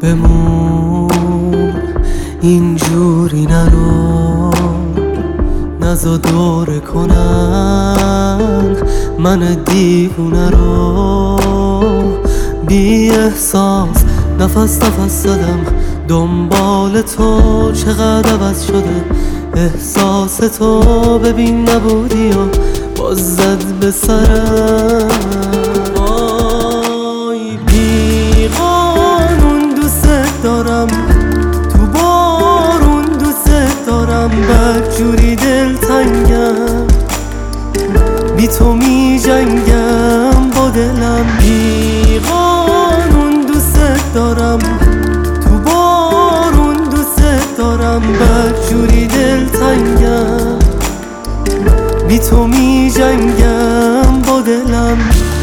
بمون اینجوری نرو، نزا دوره کنن من دیوونه رو. بی احساس نفس زدم دنبال تو، چقدر عوض شده احساس تو. ببین نبودی و باز زد به سرم. وای بی قانون دوست دارم، تو بارون دوست دارم، بدجوری دلتنگم، بی تو می جنگم با دلم. بی قانون دوست دارم، تو بارون دوست دارم، بدجوری دلتنگم، بی تو می جنگم با دلم.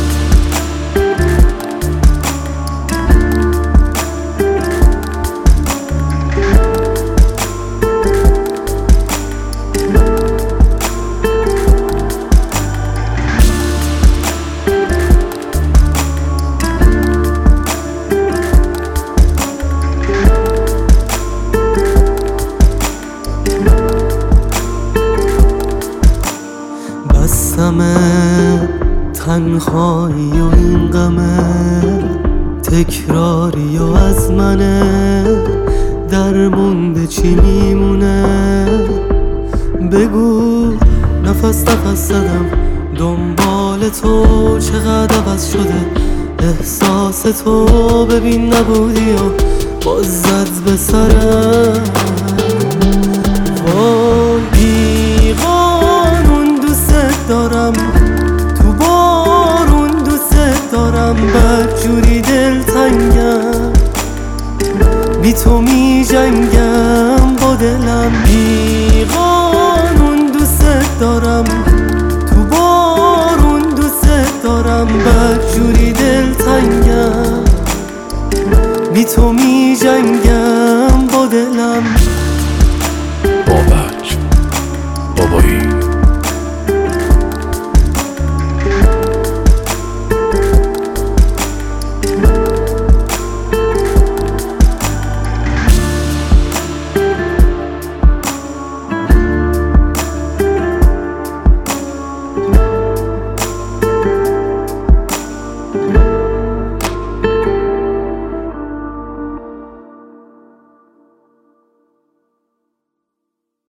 بستمه تنهایی و این غمه تکراری و از منه، در مونده چی میمونه بگو. نفس زدم دنبال تو، چقدر عوض شده احساس تو. ببین نبودی و باز زد به سرم. وای بی قانون دوست دارم، تو بارون دوست دارم، بدجوری دلتنگم، بی تو می جنگم با دلم. بی قانون دوست دارم، تو بارون دوست دارم، بدجوری دلتنگم، بی تو می جنگم با دلم. بابک بابایی